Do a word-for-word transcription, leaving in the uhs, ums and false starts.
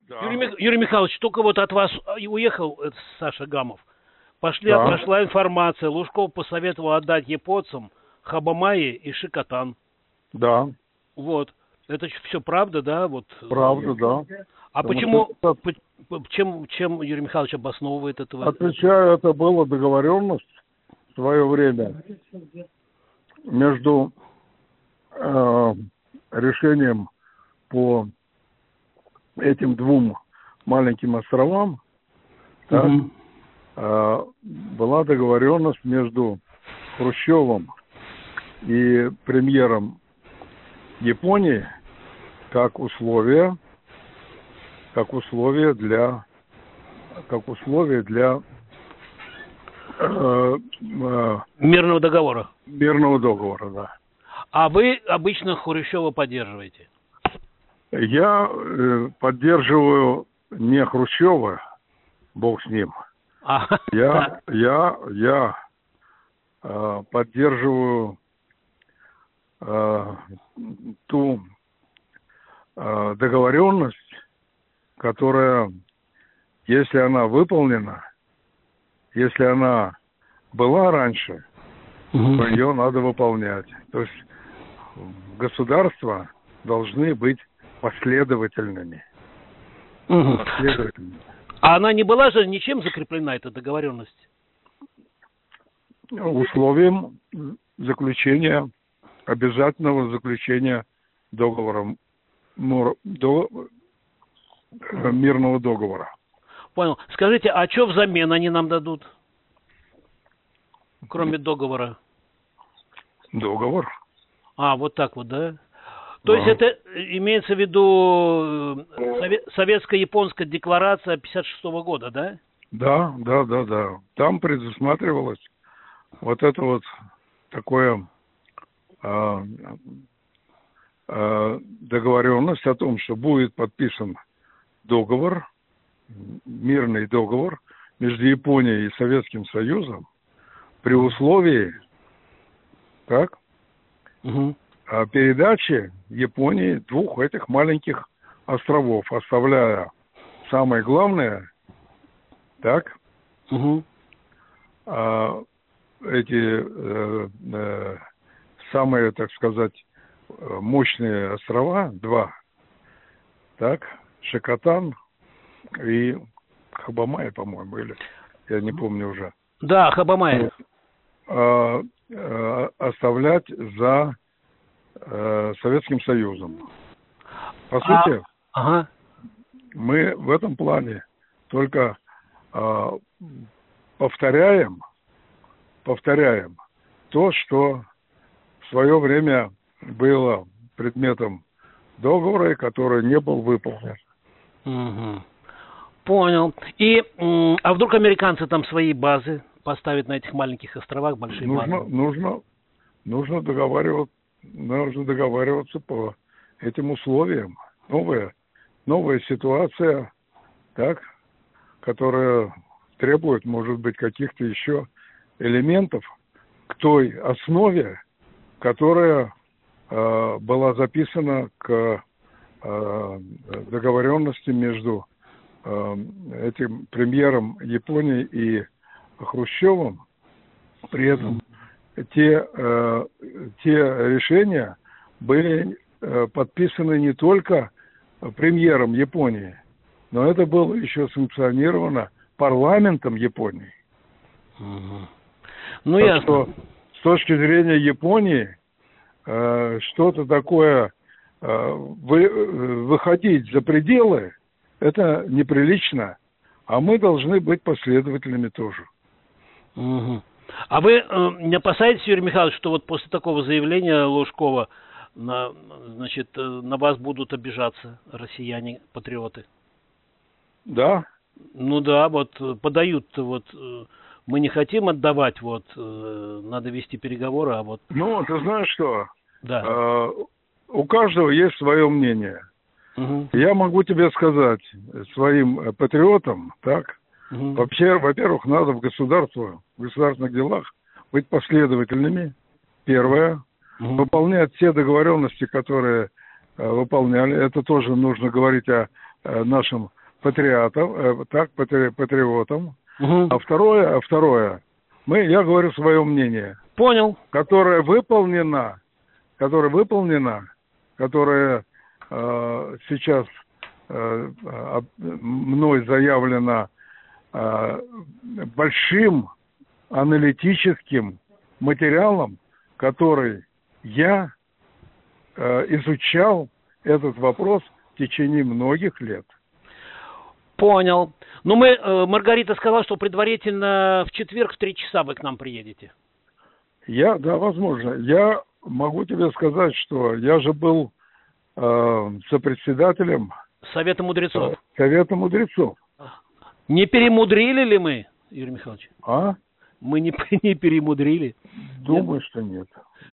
Да. Юрий, Мих... Юрий Михайлович, только вот от вас уехал э, Саша Гамов. Пошли, Да. пошла информация. Лужков посоветовал отдать японцам Хабамаи и Шикотан. Да. Вот. Это все правда, да? Вот. Правда, да. А Потому почему, что... чем, чем Юрий Михайлович обосновывает это? Отвечаю, это была договоренность в свое время между э, решением по этим двум маленьким островам. Так, Угу. э, была договоренность между Хрущевым и премьером Японии как условие, как условие для, как условие для э, э, мирного договора. Мирного договора, да. А вы обычно Хрущева поддерживаете? Я э, поддерживаю не Хрущева, бог с ним. А, я, я, я э, поддерживаю э, ту э, договоренность, которая, если она выполнена, если она была раньше, угу. то ее надо выполнять. То есть государства должны быть последовательными. Угу. Последовательными. А она не была же ничем закреплена, эта договоренность? Условием заключения, обязательного заключения договора, до, мирного договора. Понял. Скажите, а что взамен они нам дадут? Кроме договора. Договор. А, вот так вот, да? То да. есть это имеется в виду советско-японская декларация пятьдесят шестого года, да? Да, да, да, да. Там предусматривалось вот это вот такое а, а, договоренность о том, что будет подписан договор, мирный договор между Японией и Советским Союзом при условии, так, угу. передачи Японии двух этих маленьких островов, оставляя самое главное, так, угу. а, эти э, э, самые, так сказать, мощные острова, два, так, Шикотан и Хабамай, по-моему, или я не помню уже. Да, Хабамай. А, а, оставлять за а, Советским Союзом. По а, сути, ага. мы в этом плане только а, повторяем, повторяем то, что в свое время было предметом договора, который не был выполнен. Угу. Понял. И, а вдруг американцы там свои базы поставят на этих маленьких островах, большие нужно, базы? Нужно, нужно договариваться, нужно договариваться по этим условиям. Новая, новая ситуация, так, которая требует, может быть, каких-то еще элементов к той основе, которая э, была записана к э, договоренности между э, этим премьером Японии и Хрущевым. При этом те, э, те решения были э, подписаны не только премьером Японии, но это было еще санкционировано парламентом Японии. Угу. Ну, так ясно. Что, с точки зрения Японии, э, что-то такое, э, вы, выходить за пределы, это неприлично, а мы должны быть последовательными тоже. Угу. А вы э, не опасаетесь, Юрий Михайлович, что вот после такого заявления Лужкова на, значит, на вас будут обижаться россияне, патриоты? Да. Ну да, вот подают, вот мы не хотим отдавать, вот надо вести переговоры, а вот. Ну, ты знаешь что? Да. Э, у каждого есть свое мнение. Угу. Я могу тебе сказать своим патриотам, так? Угу. Вообще, во-первых, надо в государстве, в государственных делах быть последовательными. Первое. Угу. Выполнять все договоренности, которые э, выполняли. Это тоже нужно говорить о э, нашим патриотам, э, так, патри, патриотам. Угу. А второе, а второе, мы, я говорю свое мнение. Понял. Которое выполнено, которое выполнено, которое э, сейчас э, мной заявлено э, большим аналитическим материалом, который я э, изучал этот вопрос в течение многих лет. Понял. Ну, мы, э, Маргарита сказала, что предварительно в четверг в три часа вы к нам приедете. Я, да, возможно. Я могу тебе сказать, что я же был э, сопредседателем Совета мудрецов. Э, Совета мудрецов. Не перемудрили ли мы, Юрий Михайлович? А? Мы не, не перемудрили. Думаю, нет? что нет.